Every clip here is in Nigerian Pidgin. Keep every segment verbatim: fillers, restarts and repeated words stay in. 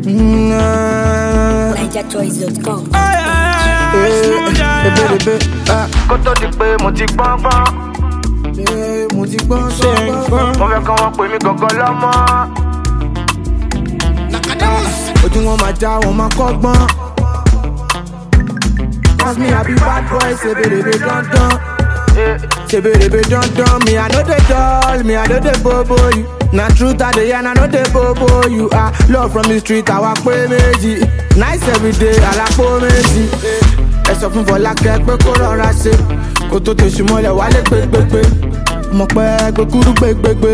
niger choice dot com. Kó tó di pé mo ti gbọ́n gbọ́n. Mo ti gbọ́n gbọ́n. Mo fẹ́ kọ́ wọn pè mí gangan lọ́mọ. Ojú wọn máa já wọn máa kọ́gbọ́n. Cause me I be bad boy, say baby dandan. Say baby dandan. Me I know the doll, me I know the bobo you. Na truth I dey and I know the bobo you. Ah, love from the street I walk pé méjì. Nice every day, àlàpò méjì. Ẹ sọ fún Fọlákẹ́ pé kó rọra ṣe. Kó tó tẹ̀sí mọ́lẹ̀ wálé gbégbégbé. Mo pẹ́ gbẹ́kúrú gbégbégbé.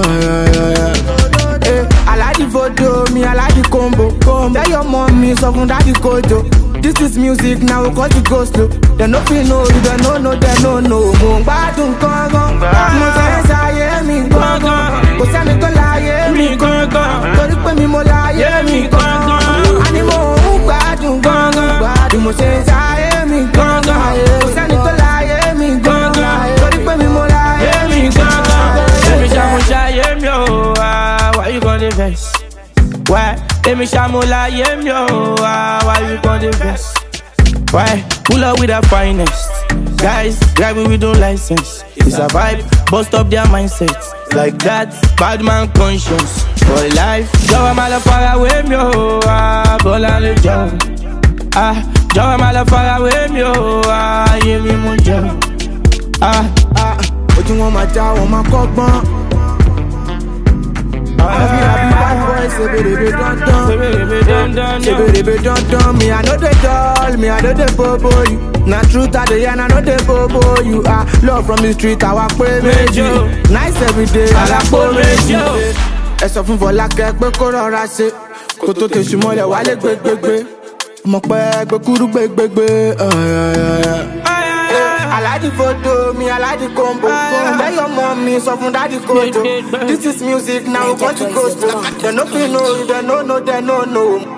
Aláàjì fòdò mi, aláàjì combo. Tell your mommy sọ fún daddy kojo. This is music now, cause it goes slow. They no feel no, you don't know, no, they no know. Mo ń gbádùn gangan, mo fẹ́ ṣayé mi gangan. Kò sẹ́ni tó láyé mi gangan. Torí pé mi mo láyé mi gangan. Àní mo ń gbádùn gangan. Bí mo ṣe ń ṣayé mi gangan. Kò sẹ́ni tó láyé mi gangan. Torí pé mi mo láyé mi gangan. Èmi ṣàmú ṣayé mi o, why you gonna vex? Why? Èmi ṣàmú láyé mi o, why you gonna vex? Why? Pull up with the finest guys, driving with no license. It's a vibe, bust up their mindsets. Like that, bad man conscience for life. Jọ̀wọ́ má lọ far away mi o, Bọ́lá lè jọ. Ah, jọ̀wọ́ má lọ far away mi o, ayé mi mú jọ. Ah, ah, ojú wọn máa já wọn máa kọ́gbọ́n. Cause me I be bad boy, say baby dandan. Say baby dandan. Me I know the doll, me I know the bobo you. Na truth I dey and I know the bobo you. Ah, love from the street I walk pé méjì. Nice every day, àlàpò méjì. Ẹ sọ fún Fọlákẹ́ pé kó rọra ṣe. Kó tó tẹ̀sí mọ́lẹ̀ wálé gbégbégbé. Mo pẹ́ gbẹ́kúrú gbégbégbé. Aláàjì fòdò mi, aláàjì combo. Tell your mommy sọ fún daddy kojo. This is music now, cause it goes slow. They no feel no, they no know, they no know.